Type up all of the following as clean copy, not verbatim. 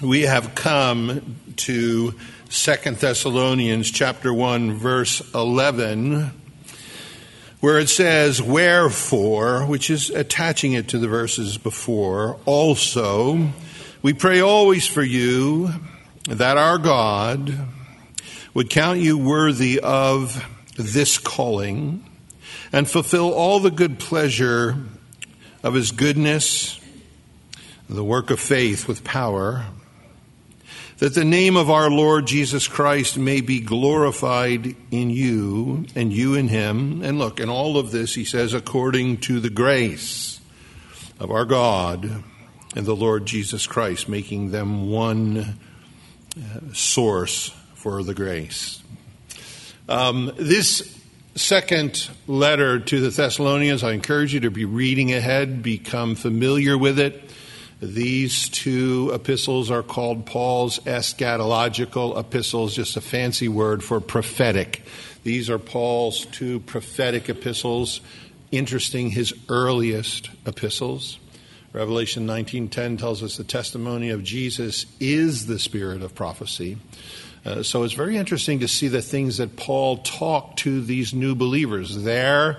we have come to 2 Thessalonians chapter 1, verse 11, where it says, "Wherefore," which is attaching it to the verses before, "also we pray always for you, that our God would count you worthy of this calling, and fulfill all the good pleasure of his goodness, the work of faith with power, that the name of our Lord Jesus Christ may be glorified in you, and you in him." And look, in all of this, he says, according to the grace of our God and the Lord Jesus Christ, making them one source for the grace. This second letter to the Thessalonians, I encourage you to be reading ahead, become familiar with it. These two epistles are called Paul's eschatological epistles, just a fancy word for prophetic. These are Paul's two prophetic epistles. Interesting, his earliest epistles. Revelation 19:10 tells us the testimony of Jesus is the spirit of prophecy. So it's very interesting to see the things that Paul talked to these new believers. There,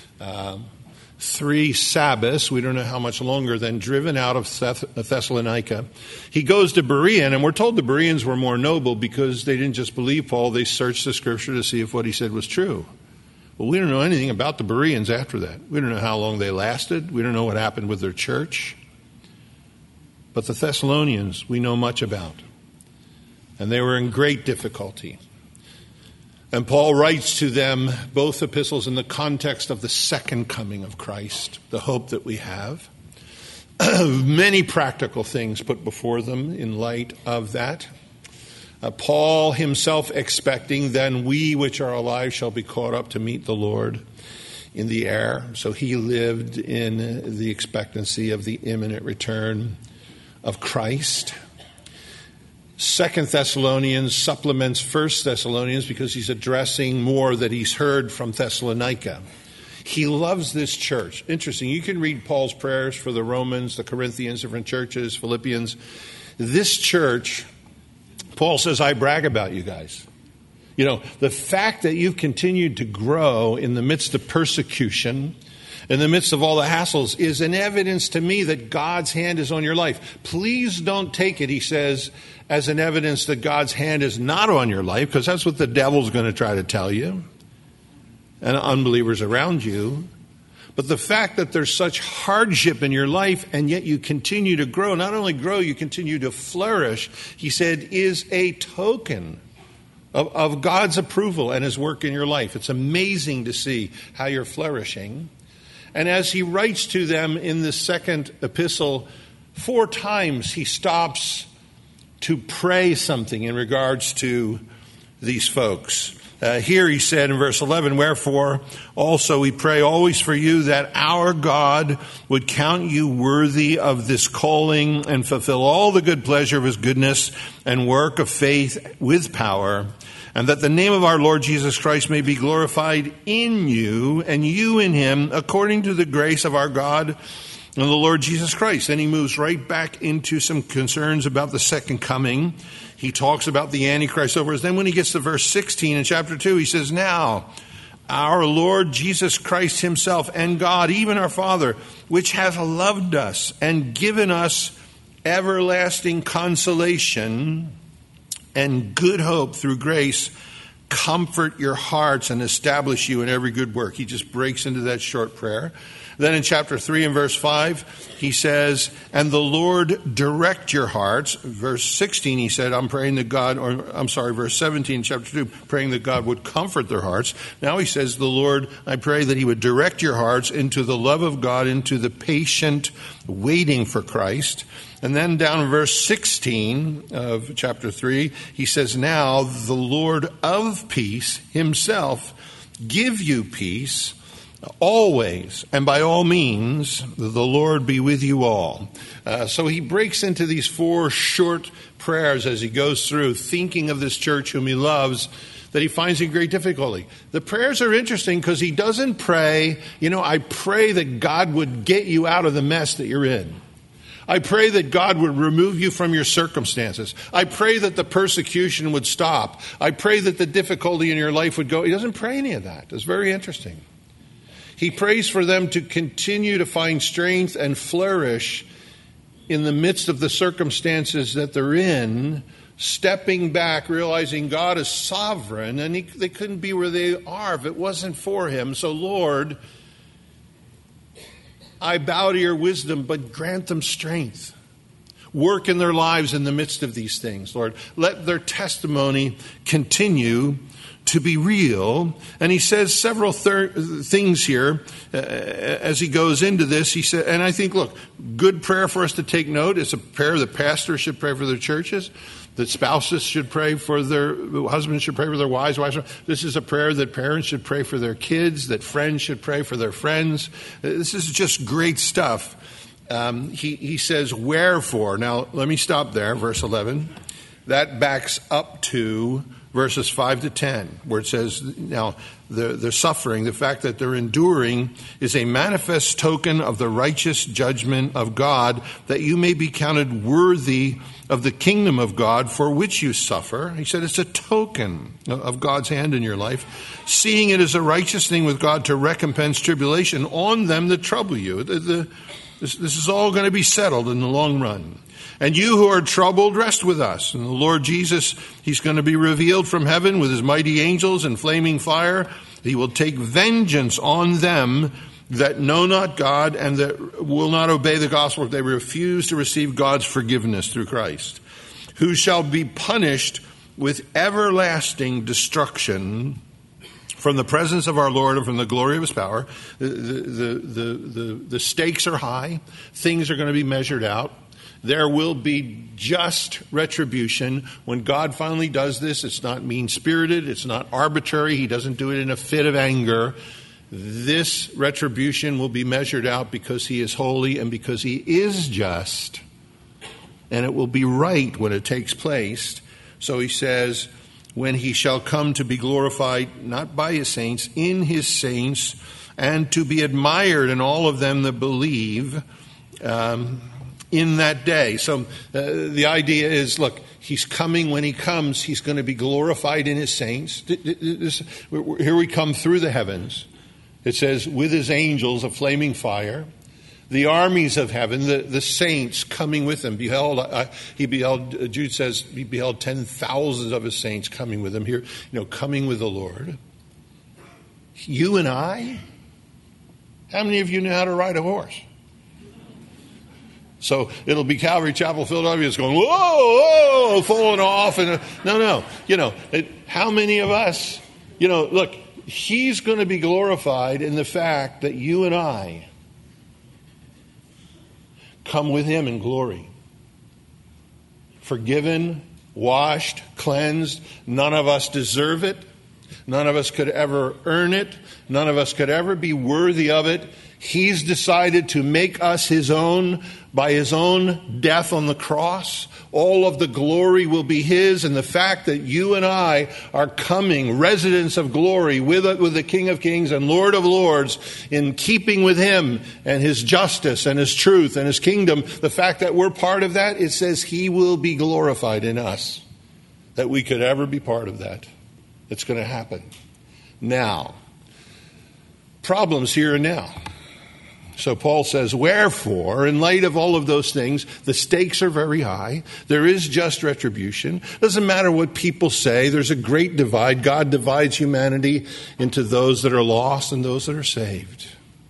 3 Sabbaths, we don't know how much longer, then driven out of Thessalonica. He goes to Berea, and we're told the Bereans were more noble because they didn't just believe Paul, they searched the scripture to see if what he said was true. Well, we don't know anything about the Bereans after that. We don't know how long they lasted. We don't know what happened with their church. But the Thessalonians, we know much about. And they were in great difficulty. And Paul writes to them both epistles in the context of the second coming of Christ, the hope that we have. Many practical things put before them in light of that. Paul himself expecting, then we which are alive shall be caught up to meet the Lord in the air. So he lived in the expectancy of the imminent return of Christ. 2 Thessalonians supplements 1 Thessalonians because he's addressing more that he's heard from Thessalonica. He loves this church. Interesting. You can read Paul's prayers for the Romans, the Corinthians, different churches, Philippians. This church, Paul says, I brag about you guys. You know, the fact that you've continued to grow in the midst of persecution, in the midst of all the hassles, is an evidence to me that God's hand is on your life. Please don't take it, he says, as an evidence that God's hand is not on your life, because that's what the devil's going to try to tell you and unbelievers around you. But the fact that there's such hardship in your life and yet you continue to grow, not only grow, you continue to flourish, he said, is a token of God's approval and his work in your life. It's amazing to see how you're flourishing. And as he writes to them in the second epistle, 4 times he stops to pray something in regards to these folks. Here he said in verse 11, "Wherefore also we pray always for you, that our God would count you worthy of this calling and fulfill all the good pleasure of his goodness and work of faith with power, and that the name of our Lord Jesus Christ may be glorified in you and you in him, according to the grace of our God and the Lord Jesus Christ." Then he moves right back into some concerns about the second coming. He talks about the Antichrist over. Then when he gets to verse 16 in chapter 2, he says, "Now our Lord Jesus Christ himself and God, even our Father, which hath loved us and given us everlasting consolation and good hope through grace, comfort your hearts and establish you in every good work." He just breaks into that short prayer. Then in chapter 3 and verse 5, he says, "And the Lord direct your hearts." Verse 16, he said, verse 17, chapter 2, praying that God would comfort their hearts. Now he says, "The Lord, I pray that he would direct your hearts into the love of God, into the patient waiting for Christ." And then down in verse 16 of chapter 3, he says, "Now the Lord of peace himself give you peace always, and by all means, the Lord be with you all." So he breaks into these 4 short prayers as he goes through, thinking of this church whom he loves, that he finds in great difficulty. The prayers are interesting because he doesn't pray, I pray that God would get you out of the mess that you're in. I pray that God would remove you from your circumstances. I pray that the persecution would stop. I pray that the difficulty in your life would go. He doesn't pray any of that. It's very interesting. He prays for them to continue to find strength and flourish in the midst of the circumstances that they're in, stepping back, realizing God is sovereign, and they couldn't be where they are if it wasn't for him. So, Lord, I bow to your wisdom, but grant them strength. Work in their lives in the midst of these things, Lord. Let their testimony continue to be real. And he says several things here as he goes into this. He said, and I think, look, good prayer for us to take note. It's a prayer that pastors should pray for their churches, that spouses should pray for their husbands, should pray for their wives. This is a prayer that parents should pray for their kids, that friends should pray for their friends. This is just great stuff. He says, wherefore. Now, let me stop there, verse 11. That backs up to verses 5 to 10, where it says, now, they're suffering. The fact that they're enduring is a manifest token of the righteous judgment of God, that you may be counted worthy of the kingdom of God for which you suffer. He said it's a token of God's hand in your life, seeing it as a righteous thing with God to recompense tribulation on them that trouble you. This is all going to be settled in the long run. And you who are troubled, rest with us. And the Lord Jesus, he's going to be revealed from heaven with his mighty angels in flaming fire. He will take vengeance on them that know not God and that will not obey the gospel if they refuse to receive God's forgiveness through Christ, who shall be punished with everlasting destruction from the presence of our Lord and from the glory of his power. The stakes are high. Things are going to be measured out. There will be just retribution. When God finally does this, it's not mean-spirited. It's not arbitrary. He doesn't do it in a fit of anger. This retribution will be measured out because he is holy and because he is just. And it will be right when it takes place. So he says, when he shall come to be glorified, not by his saints, in his saints, and to be admired in all of them that believe, in that day. So the idea is, look, he's coming. When he comes, he's going to be glorified in his saints. Here we come through the heavens. It says, with his angels, a flaming fire. The armies of heaven, the saints coming with him. Jude says, he beheld 10,000 of his saints coming with him here, coming with the Lord. You and I? How many of you know how to ride a horse? So it'll be Calvary Chapel, Philadelphia, it's going, whoa, falling off. And no. How many of us, look, he's going to be glorified in the fact that you and I come with him in glory. Forgiven, washed, cleansed. None of us deserve it. None of us could ever earn it. None of us could ever be worthy of it. He's decided to make us his own by his own death on the cross. All of the glory will be his, and the fact that you and I are coming, residents of glory, with the King of Kings and Lord of Lords, in keeping with him and his justice and his truth and his kingdom, the fact that we're part of that, it says he will be glorified in us, that we could ever be part of that. It's going to happen. Now, problems here and now. So Paul says, wherefore, in light of all of those things, the stakes are very high. There is just retribution. Doesn't matter what people say. There's a great divide. God divides humanity into those that are lost and those that are saved.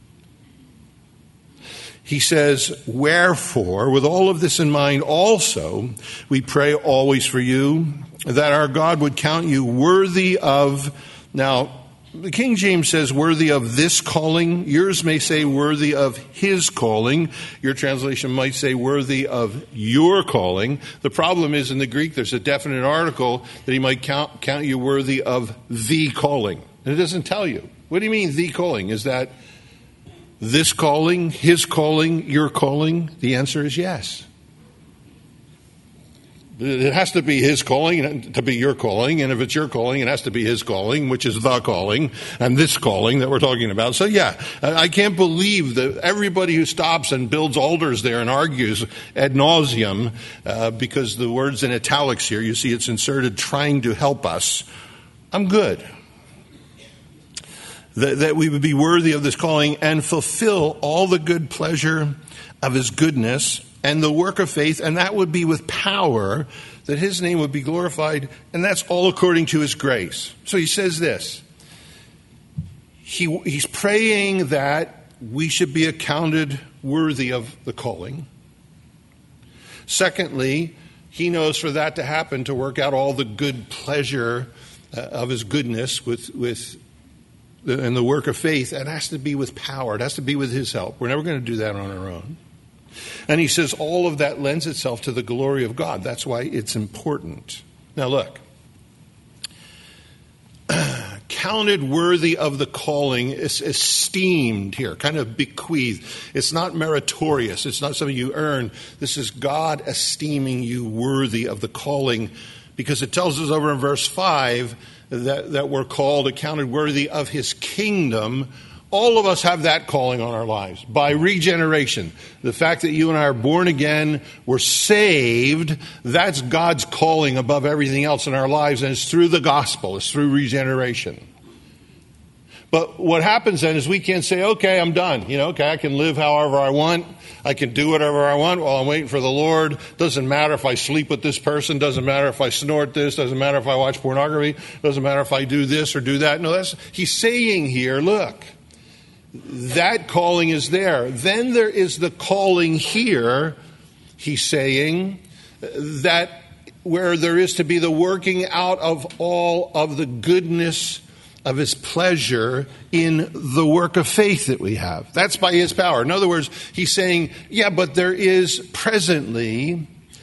He says, wherefore, with all of this in mind also, we pray always for you, that our God would count you worthy of, now, the King James says worthy of this calling. Yours may say worthy of his calling. Your translation might say worthy of your calling. The problem is in the Greek there's a definite article that he might count you worthy of the calling. And it doesn't tell you. What do you mean the calling? Is that this calling, his calling, your calling? The answer is yes. It has to be his calling to be your calling, and if it's your calling, it has to be his calling, which is the calling, and this calling that we're talking about. So yeah, I can't believe that everybody who stops and builds altars there and argues ad nauseum, because the word's in italics here, you see it's inserted, trying to help us. I'm good. That we would be worthy of this calling and fulfill all the good pleasure of his goodness and the work of faith, and that would be with power, that his name would be glorified, and that's all according to his grace. So he says this. He's praying that we should be accounted worthy of the calling. Secondly, he knows for that to happen, to work out all the good pleasure of his goodness and the work of faith, it has to be with power. It has to be with his help. We're never going to do that on our own. And he says all of that lends itself to the glory of God. That's why it's important. Now look, counted worthy of the calling is esteemed here, kind of bequeathed. It's not meritorious. It's not something you earn. This is God esteeming you worthy of the calling, because it tells us over in verse 5 that we're called, accounted worthy of his kingdom. All of us have that calling on our lives by regeneration. The fact that you and I are born again, we're saved, that's God's calling above everything else in our lives, and it's through the gospel, it's through regeneration. But what happens then is we can't say, okay, I'm done. Okay, I can live however I want. I can do whatever I want while I'm waiting for the Lord. Doesn't matter if I sleep with this person. Doesn't matter if I snort this. Doesn't matter if I watch pornography. Doesn't matter if I do this or do that. No, he's saying here, look, that calling is there. Then there is the calling here, he's saying, that where there is to be the working out of all of the goodness of his pleasure in the work of faith that we have. That's by his power. In other words, he's saying, yeah, but there is presently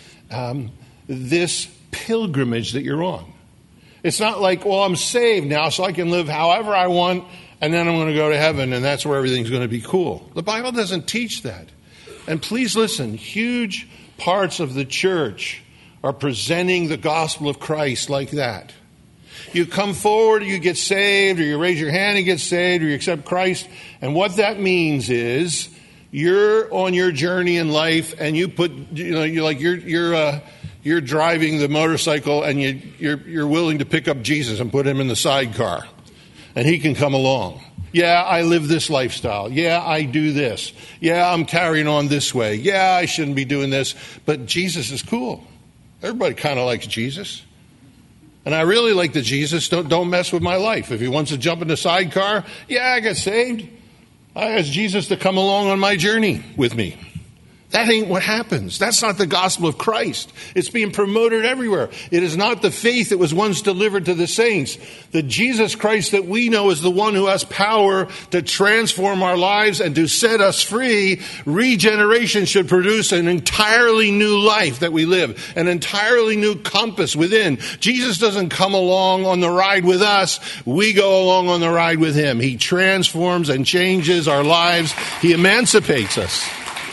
this pilgrimage that you're on. It's not like, well, I'm saved now, so I can live however I want, and then I'm going to go to heaven, and that's where everything's going to be cool. The Bible doesn't teach that. And please listen, huge parts of the church are presenting the gospel of Christ like that. You come forward, you get saved, or you raise your hand and get saved, or you accept Christ, and what that means is you're on your journey in life, and you put, you're driving the motorcycle, and you're willing to pick up Jesus and put him in the sidecar. And he can come along. Yeah, I live this lifestyle. Yeah, I do this. Yeah, I'm carrying on this way. Yeah, I shouldn't be doing this. But Jesus is cool. Everybody kind of likes Jesus. And I really like the Jesus. Don't mess with my life. If he wants to jump in the sidecar, yeah, I got saved. I asked Jesus to come along on my journey with me. That ain't what happens. That's not the gospel of Christ. It's being promoted everywhere. It is not the faith that was once delivered to the saints. The Jesus Christ that we know is the one who has power to transform our lives and to set us free. Regeneration should produce an entirely new life that we live, an entirely new compass within. Jesus doesn't come along on the ride with us. We go along on the ride with him. He transforms and changes our lives. He emancipates us.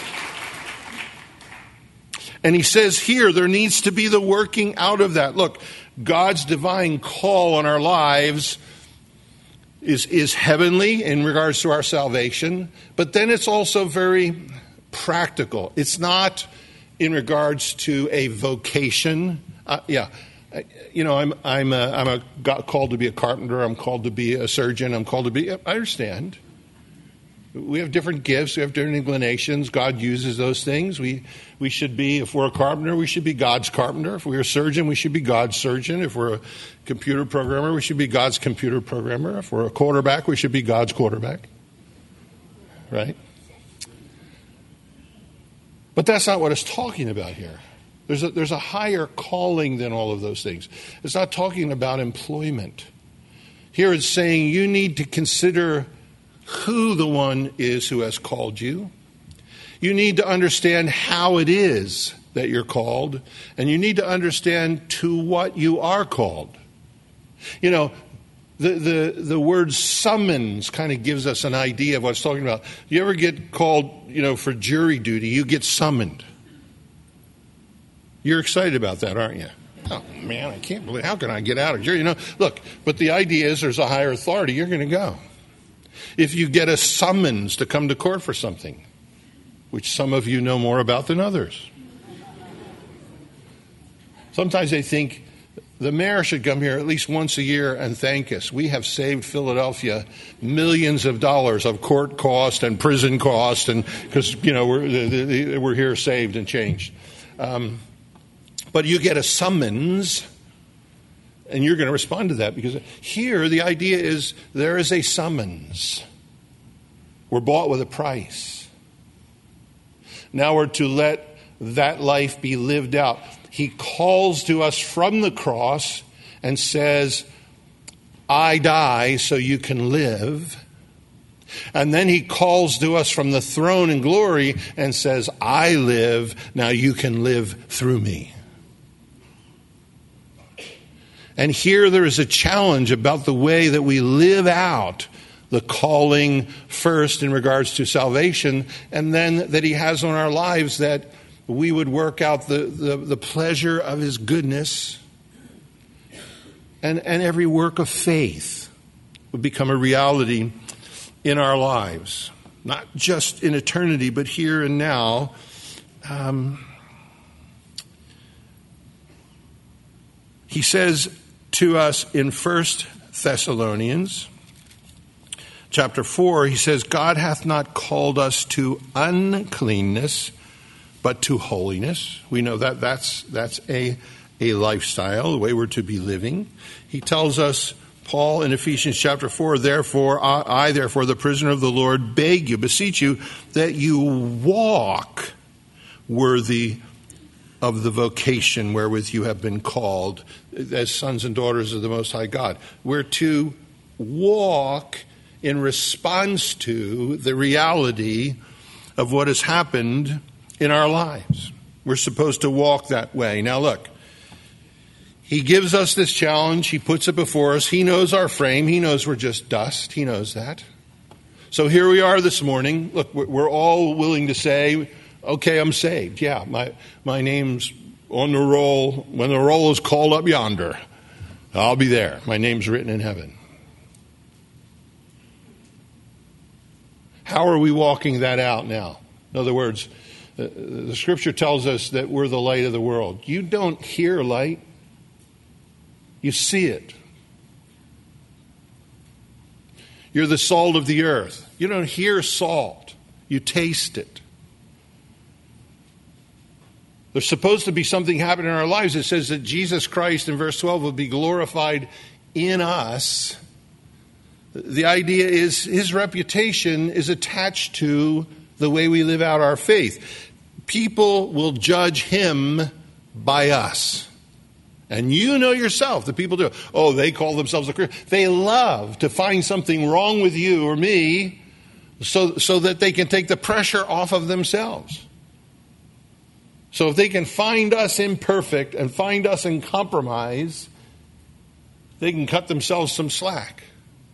And he says here, there needs to be the working out of that. Look, God's divine call on our lives is heavenly in regards to our salvation, but then it's also very practical. It's not in regards to a vocation. I'm called to be a carpenter. I'm called to be a surgeon. I understand. We have different gifts. We have different inclinations. God uses those things. We should be, if we're a carpenter, we should be God's carpenter. If we're a surgeon, we should be God's surgeon. If we're a computer programmer, we should be God's computer programmer. If we're a quarterback, we should be God's quarterback. Right? But that's not what it's talking about here. There's a higher calling than all of those things. It's not talking about employment. Here it's saying you need to consider who the one is who has called you. You need to understand how it is that you're called, and you need to understand to what you are called. You know, the word summons kind of gives us an idea of what it's talking about. You ever get called, for jury duty, you get summoned. You're excited about that, aren't you? Oh, man, I can't believe, how can I get out of here? Look, but the idea is there's a higher authority. You're going to go. If you get a summons to come to court for something, which some of you know more about than others. Sometimes they think the mayor should come here at least once a year and thank us. We have saved Philadelphia millions of dollars of court cost and prison cost, and because we're here saved and changed. But you get a summons, and you're going to respond to that, because here the idea is there is a summons. We're bought with a price. Now we're to let that life be lived out. He calls to us from the cross and says, I die so you can live. And then he calls to us from the throne in glory and says, I live, now you can live through me. And here there is a challenge about the way that we live out the calling first in regards to salvation, and then that he has on our lives, that we would work out the pleasure of his goodness, and every work of faith would become a reality in our lives, not just in eternity, but here and now. He says to us in 1 Thessalonians chapter 4, he says, God hath not called us to uncleanness, but to holiness. We know that that's a lifestyle, the way we're to be living. He tells us, Paul in Ephesians chapter 4, therefore, I therefore, the prisoner of the Lord, beg you, beseech you, that you walk worthy of the vocation wherewith you have been called as sons and daughters of the Most High God. We're to walk in response to the reality of what has happened in our lives. We're supposed to walk that way. Now look, he gives us this challenge. He puts it before us. He knows our frame. He knows we're just dust. He knows that. So here we are this morning. Look, we're all willing to say, okay, I'm saved. Yeah, my name's on the roll. When the roll is called up yonder, I'll be there. My name's written in heaven. How are we walking that out now? In other words, the scripture tells us that we're the light of the world. You don't hear light. You see it. You're the salt of the earth. You don't hear salt. You taste it. There's supposed to be something happening in our lives. It says that Jesus Christ, in verse 12, will be glorified in us. The idea is his reputation is attached to the way we live out our faith. People will judge him by us. And you know yourself, the people do. Oh, they call themselves a Christian. They love to find something wrong with you or me so that they can take the pressure off of themselves. So if they can find us imperfect and find us in compromise, they can cut themselves some slack.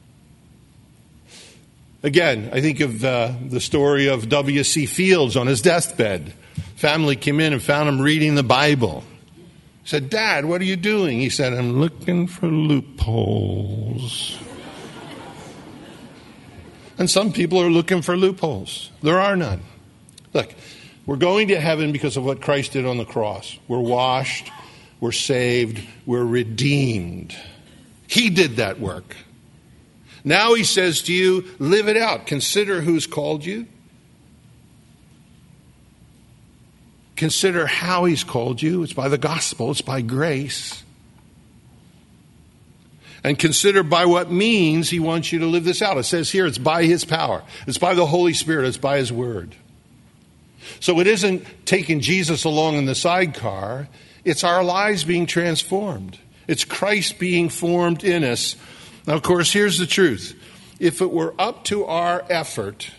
Again, I think of the story of W.C. Fields on his deathbed. Family came in and found him reading the Bible. Said, Dad, what are you doing? He said, I'm looking for loopholes. And some people are looking for loopholes. There are none. Look, we're going to heaven because of what Christ did on the cross. We're washed, we're saved, we're redeemed. He did that work. Now he says to you, live it out. Consider who's called you. Consider how he's called you. It's by the gospel. It's by grace. And consider by what means he wants you to live this out. It says here it's by his power. It's by the Holy Spirit. It's by his word. So it isn't taking Jesus along in the sidecar. It's our lives being transformed. It's Christ being formed in us. Now, of course, here's the truth. If it were up to our effort,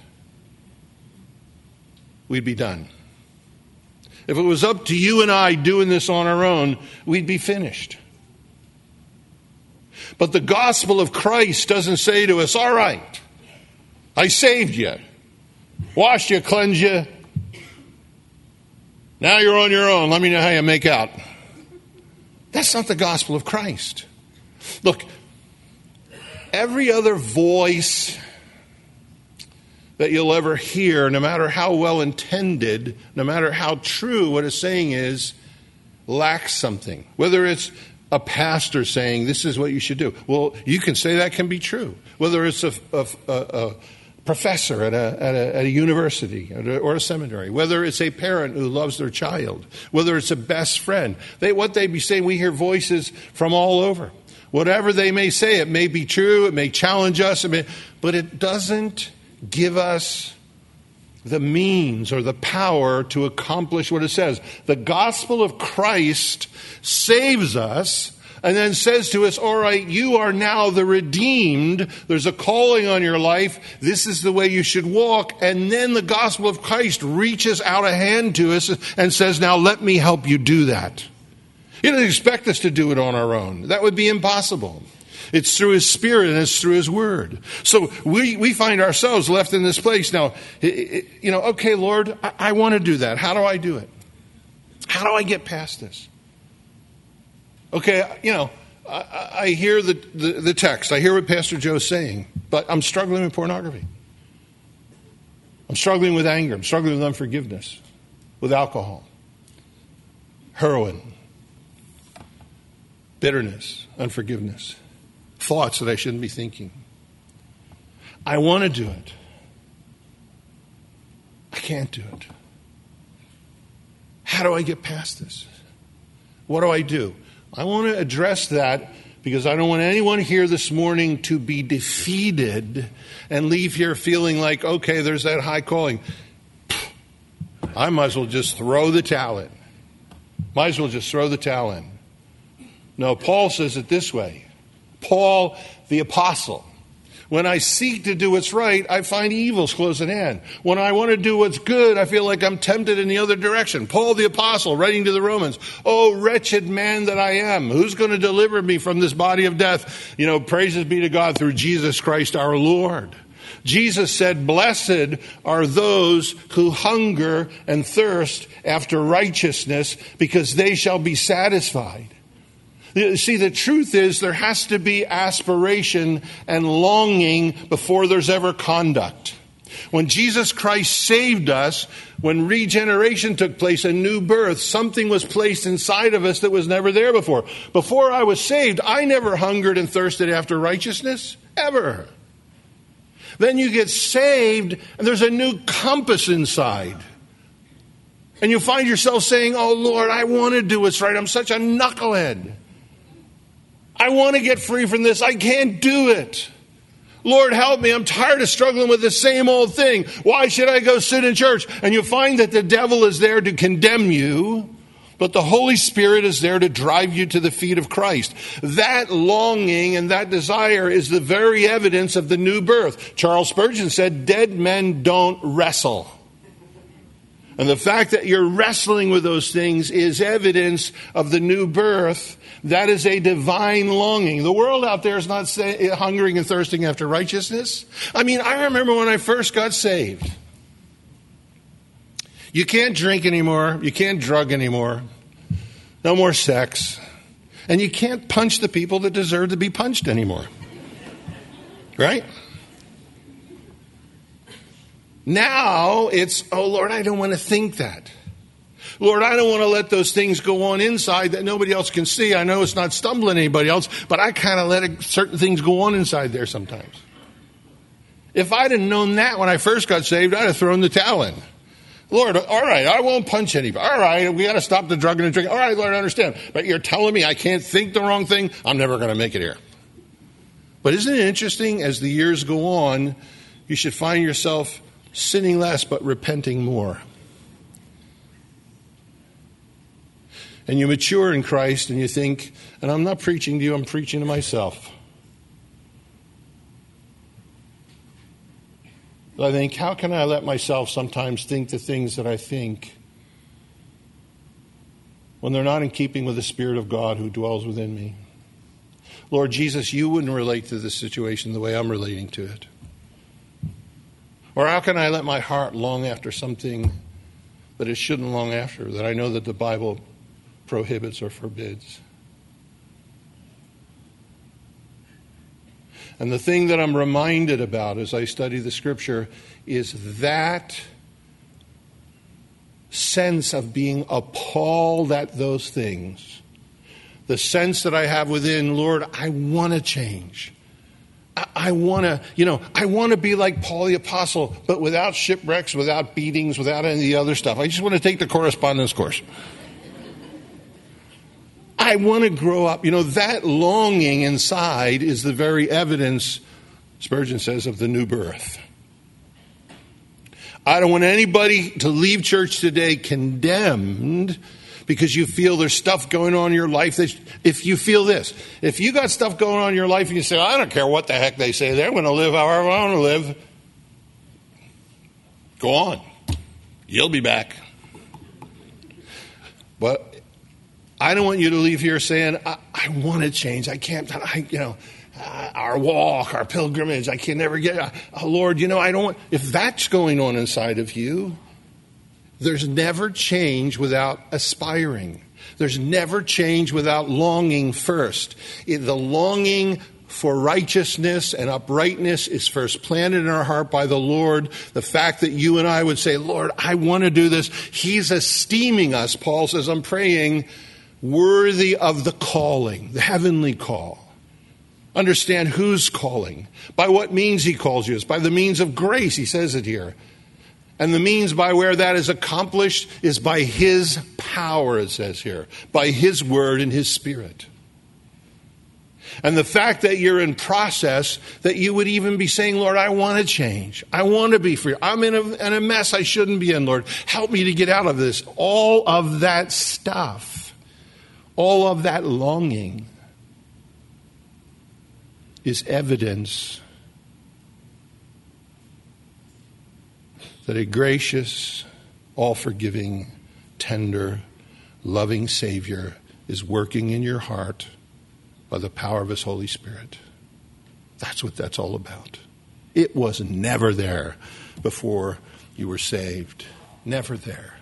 we'd be done. If it was up to you and I doing this on our own, we'd be finished. But the gospel of Christ doesn't say to us, all right, I saved you, washed you, cleansed you. Now you're on your own. Let me know how you make out. That's not the gospel of Christ. Look, every other voice that you'll ever hear, no matter how well intended, no matter how true what it's saying is, lacks something. Whether it's a pastor saying this is what you should do. Well, you can say that can be true. Whether it's a professor at a university or a seminary, whether it's a parent who loves their child, whether it's a best friend, what they be saying, we hear voices from all over. Whatever they may say, it may be true, it may challenge us, but it doesn't give us the means or the power to accomplish what it says. The gospel of Christ saves us and then says to us, all right, you are now the redeemed. There's a calling on your life. This is the way you should walk. And then the gospel of Christ reaches out a hand to us and says, now let me help you do that. He doesn't expect us to do it on our own. That would be impossible. It's through His Spirit and it's through His Word. So we find ourselves left in this place. Now, okay, Lord, I want to do that. How do I do it? How do I get past this? Okay, I hear the text. I hear what Pastor Joe's saying, but I'm struggling with pornography. I'm struggling with anger. I'm struggling with unforgiveness, with alcohol, heroin, bitterness, unforgiveness, thoughts that I shouldn't be thinking. I want to do it. I can't do it. How do I get past this? What do I do? I want to address that because I don't want anyone here this morning to be defeated and leave here feeling like, okay, there's that high calling. I might as well just throw the towel in. Might as well just throw the towel in. No, Paul says it this way. Paul, the apostle. When I seek to do what's right, I find evils close at hand. When I want to do what's good, I feel like I'm tempted in the other direction. Paul the apostle, writing to the Romans, oh, wretched man that I am, who's going to deliver me from this body of death? Praises be to God through Jesus Christ our Lord. Jesus said, blessed are those who hunger and thirst after righteousness, because they shall be satisfied. See, the truth is there has to be aspiration and longing before there's ever conduct. When Jesus Christ saved us, when regeneration took place, a new birth, something was placed inside of us that was never there before. Before I was saved, I never hungered and thirsted after righteousness, ever. Then you get saved, and there's a new compass inside. And you find yourself saying, oh, Lord, I want to do what's right. I'm such a knucklehead. I want to get free from this. I can't do it. Lord, help me. I'm tired of struggling with the same old thing. Why should I go sit in church? And you find that the devil is there to condemn you, but the Holy Spirit is there to drive you to the feet of Christ. That longing and that desire is the very evidence of the new birth. Charles Spurgeon said, dead men don't wrestle. And the fact that you're wrestling with those things is evidence of the new birth. That is a divine longing. The world out there is not hungering and thirsting after righteousness. I remember when I first got saved. You can't drink anymore. You can't drug anymore. No more sex. And you can't punch the people that deserve to be punched anymore. Right? Now it's, oh, Lord, I don't want to think that. Lord, I don't want to let those things go on inside that nobody else can see. I know it's not stumbling anybody else, but I kind of let certain things go on inside there sometimes. If I'd have known that when I first got saved, I'd have thrown the towel in. Lord, all right, I won't punch anybody. All right, we got to stop the drugging and drinking. All right, Lord, I understand. But you're telling me I can't think the wrong thing? I'm never going to make it here. But isn't it interesting, as the years go on, you should find yourself sinning less but repenting more. And you mature in Christ and you think, and I'm not preaching to you, I'm preaching to myself. I think, how can I let myself sometimes think the things that I think when they're not in keeping with the Spirit of God who dwells within me? Lord Jesus, you wouldn't relate to this situation the way I'm relating to it. Or how can I let my heart long after something but it shouldn't long after, that I know that the Bible prohibits or forbids. And the thing that I'm reminded about as I study the Scripture is that sense of being appalled at those things. The sense that I have within, Lord, I want to change. I want to be like Paul the Apostle, but without shipwrecks, without beatings, without any of the other stuff. I just want to take the correspondence course. I want to grow up. That longing inside is the very evidence, Spurgeon says, of the new birth. I don't want anybody to leave church today condemned because you feel there's stuff going on in your life. If you feel this, if you got stuff going on in your life and you say, I don't care what the heck they say, they're going to live however I want to live. Go on. You'll be back. But I don't want you to leave here saying, I want to change. I can't, our walk, our pilgrimage, I can never get, Lord, I don't want, if that's going on inside of you, there's never change without aspiring. There's never change without longing first. The longing for righteousness and uprightness is first planted in our heart by the Lord. The fact that you and I would say, Lord, I want to do this. He's esteeming us. Paul says, I'm praying worthy of the calling, the heavenly call. Understand who's calling, by what means he calls you. It's by the means of grace, he says it here. And the means by where that is accomplished is by his power, it says here, by his word and his spirit. And the fact that you're in process, that you would even be saying, Lord, I want to change. I want to be free. I'm in a mess I shouldn't be in, Lord. Help me to get out of this. All of that stuff, all of that longing is evidence that a gracious, all-forgiving, tender, loving Savior is working in your heart by the power of his Holy Spirit. That's what that's all about. It was never there before you were saved. Never there.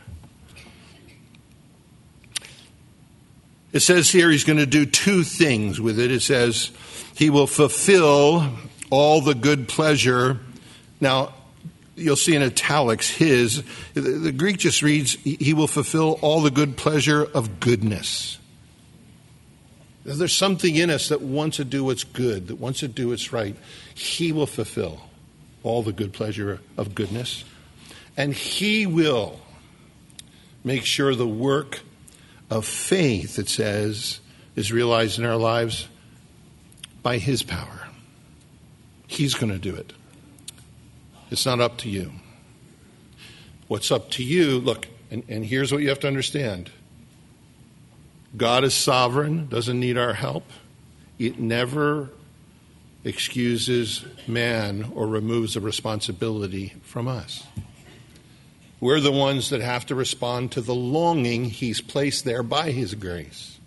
It says here he's going to do two things with it. It says he will fulfill all the good pleasure. Now, you'll see in italics his. The Greek just reads, he will fulfill all the good pleasure of goodness. There's something in us that wants to do what's good, that wants to do what's right. He will fulfill all the good pleasure of goodness. And he will make sure the work of faith, it says, is realized in our lives by his power. He's going to do it. It's not up to you. What's up to you, look, and here's what you have to understand. God is sovereign, doesn't need our help. It never excuses man or removes the responsibility from us. We're the ones that have to respond to the longing he's placed there by his grace.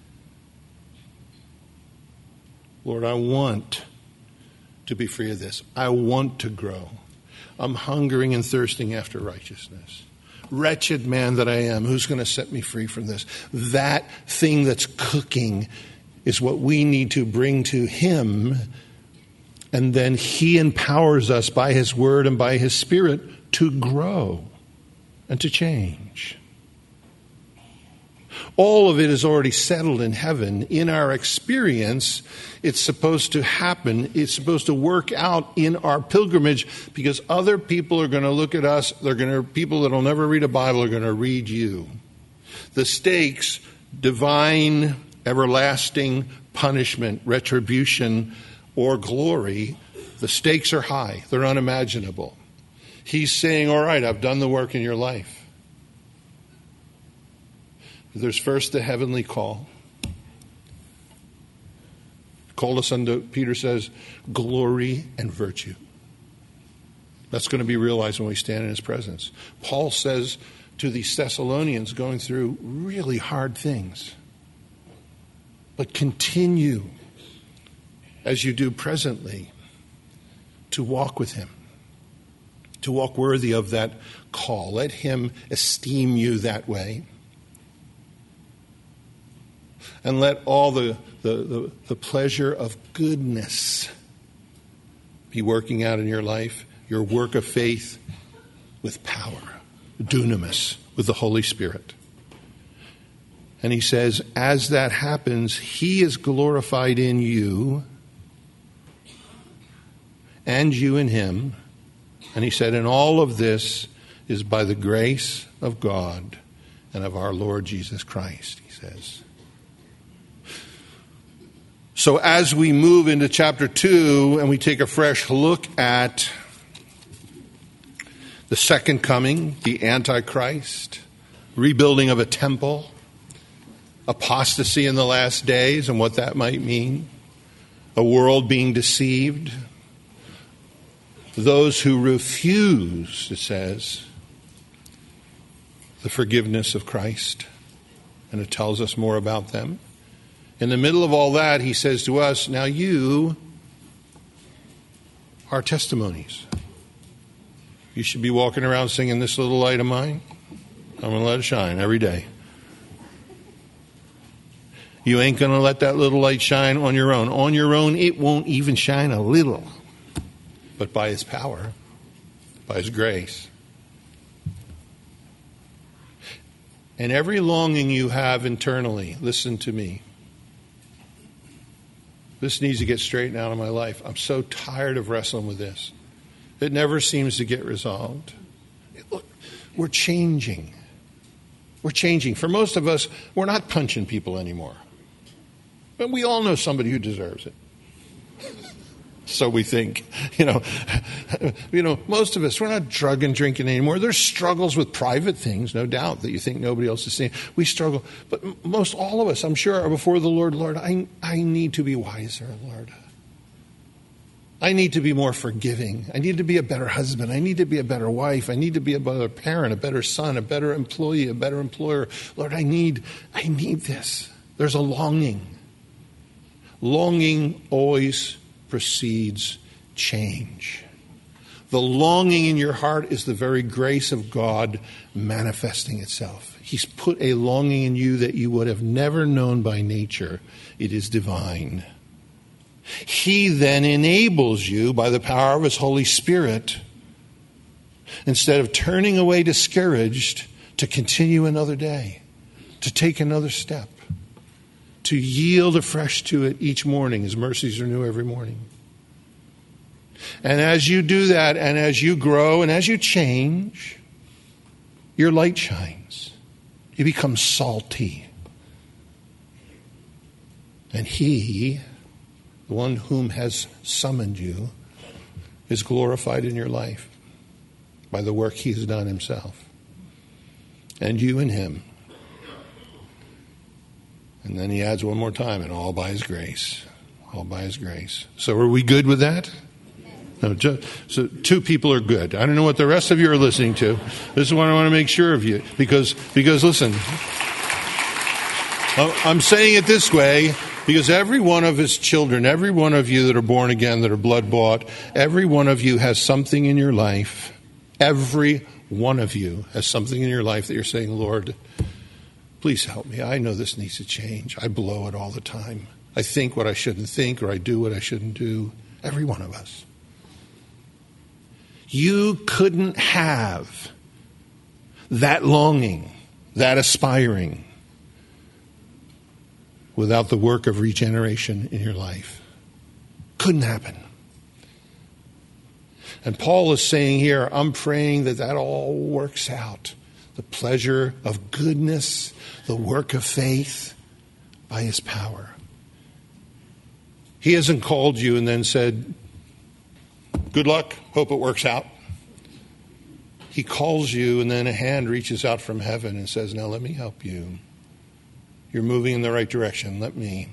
Lord, I want to be free of this. I want to grow. I'm hungering and thirsting after righteousness. Wretched man that I am, who's going to set me free from this? That thing that's cooking is what we need to bring to him, and then he empowers us by his word and by his spirit to grow and to change. All of it is already settled in heaven. In our experience, it's supposed to happen. It's supposed to work out in our pilgrimage, because other people are going to look at us. People that will never read a Bible are going to read you. The stakes, divine, everlasting punishment, retribution, or glory, the stakes are high. They're unimaginable. He's saying, all right, I've done the work in your life. There's first the heavenly call. Call us unto, Peter says, glory and virtue. That's going to be realized when we stand in his presence. Paul says to these Thessalonians going through really hard things, but continue as you do presently to walk with him. to walk worthy of that call. Let him esteem you that way. And let all the pleasure of goodness be working out in your life, your work of faith with power, dunamis, with the Holy Spirit. And he says, as that happens, he is glorified in you and you in him. And he said, and all of this is by the grace of God and of our Lord Jesus Christ, he says. So as we move into chapter 2 and we take a fresh look at the second coming, the Antichrist, rebuilding of a temple, apostasy in the last days and what that might mean, a world being deceived, those who refuse, it says, the forgiveness of Christ, and it tells us more about them. In the middle of all that, he says to us, now you are testimonies. You should be walking around singing, this little light of mine, I'm going to let it shine every day. You ain't going to let that little light shine on your own. On your own, it won't even shine a little. But by his power, by his grace. And every longing you have internally, listen to me. This needs to get straightened out of my life. I'm so tired of wrestling with this. It never seems to get resolved. Look, we're changing. We're changing. For most of us, we're not punching people anymore. But we all know somebody who deserves it. So we think, most of us, we're not drug and drinking anymore. There's struggles with private things, no doubt, that you think nobody else is seeing. We struggle. But most all of us, I'm sure, are before the Lord. Lord, I need to be wiser, Lord. I need to be more forgiving. I need to be a better husband. I need to be a better wife. I need to be a better parent, a better son, a better employee, a better employer. Lord, I need this. There's a longing. Longing always precedes change. The longing in your heart is the very grace of God manifesting itself. He's put a longing in you that you would have never known by nature. It is divine. He then enables you by the power of his Holy Spirit, instead of turning away discouraged, to continue another day, to take another step, to yield afresh to it each morning. His mercies are new every morning. And as you do that, and as you grow, and as you change, your light shines. You become salty. And he, the one whom has summoned you, is glorified in your life by the work he has done himself. And you in him. And then he adds one more time, and all by his grace. All by his grace. So are we good with that? No, so two people are good. I don't know what the rest of you are listening to. This is what I want to make sure of you. Because listen, I'm saying it this way, because every one of his children, every one of you that are born again, that are blood bought, every one of you has something in your life. Every one of you has something in your life that you're saying, Lord, please help me. I know this needs to change. I blow it all the time. I think what I shouldn't think, or I do what I shouldn't do. Every one of us. You couldn't have that longing, that aspiring, without the work of regeneration in your life. Couldn't happen. And Paul is saying here, I'm praying that all works out. The pleasure of goodness, the work of faith by his power. He hasn't called you and then said, good luck, hope it works out. He calls you and then a hand reaches out from heaven and says, now let me help you. You're moving in the right direction. Let me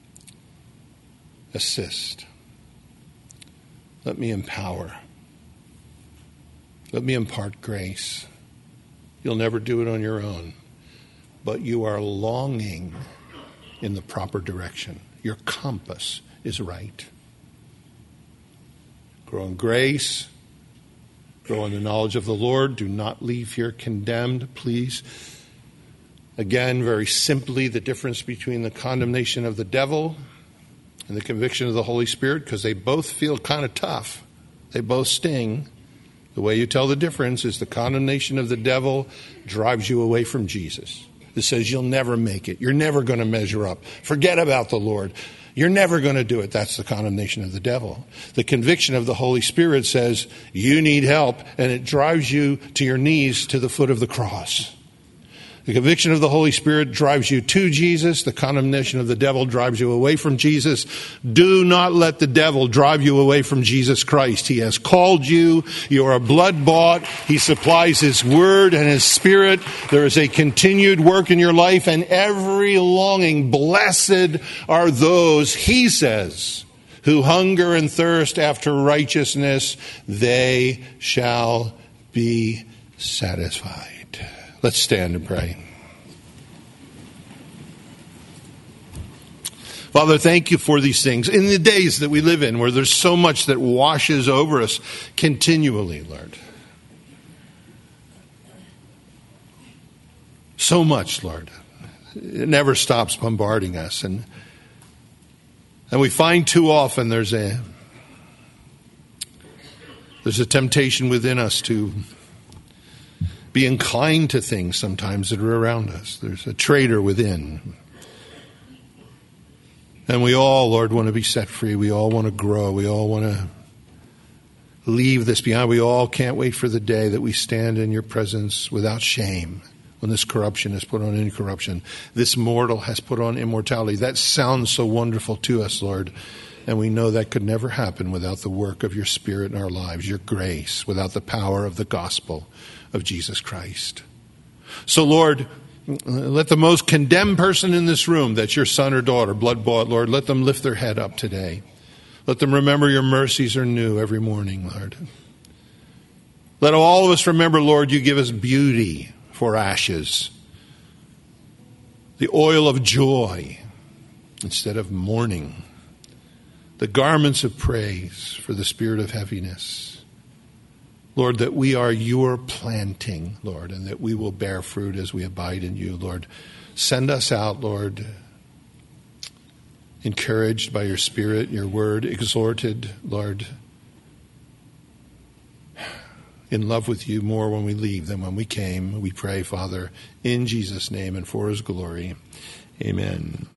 assist. Let me empower. Let me impart grace. You'll never do it on your own, but you are longing in the proper direction. Your compass is right. Grow in grace, Grow in the knowledge of the Lord. Do not leave here condemned, please. Again, very simply, the difference between the condemnation of the devil and the conviction of the Holy Spirit, because they both feel kind of tough. They both sting. The way you tell the difference is the condemnation of the devil drives you away from Jesus. It says you'll never make it. You're never going to measure up. Forget about the Lord. You're never going to do it. That's the condemnation of the devil. The conviction of the Holy Spirit says you need help, and it drives you to your knees to the foot of the cross. The conviction of the Holy Spirit drives you to Jesus. The condemnation of the devil drives you away from Jesus. Do not let the devil drive you away from Jesus Christ. He has called you. You are blood-bought. He supplies His Word and His Spirit. There is a continued work in your life, and every longing. Blessed are those, He says, who hunger and thirst after righteousness. They shall be satisfied. Let's stand and pray. Father, thank you for these things. In the days that we live in, where there's so much that washes over us continually, Lord. So much, Lord. It never stops bombarding us. And we find too often there's a temptation within us to be inclined to things sometimes that are around us. There's a traitor within. And we all, Lord, want to be set free. We all want to grow. We all want to leave this behind. We all can't wait for the day that we stand in your presence without shame, when this corruption has put on incorruption. This mortal has put on immortality. That sounds so wonderful to us, Lord. And we know that could never happen without the work of your Spirit in our lives, your grace, without the power of the gospel of Jesus Christ. So, Lord, let the most condemned person in this room, that's your son or daughter, blood-bought, Lord, let them lift their head up today. Let them remember your mercies are new every morning, Lord. Let all of us remember, Lord, you give us beauty for ashes, the oil of joy instead of mourning, the garments of praise for the spirit of heaviness. Lord, that we are your planting, Lord, and that we will bear fruit as we abide in you, Lord. Send us out, Lord, encouraged by your Spirit, your word, exhorted, Lord, in love with you more when we leave than when we came. We pray, Father, in Jesus' name and for his glory. Amen.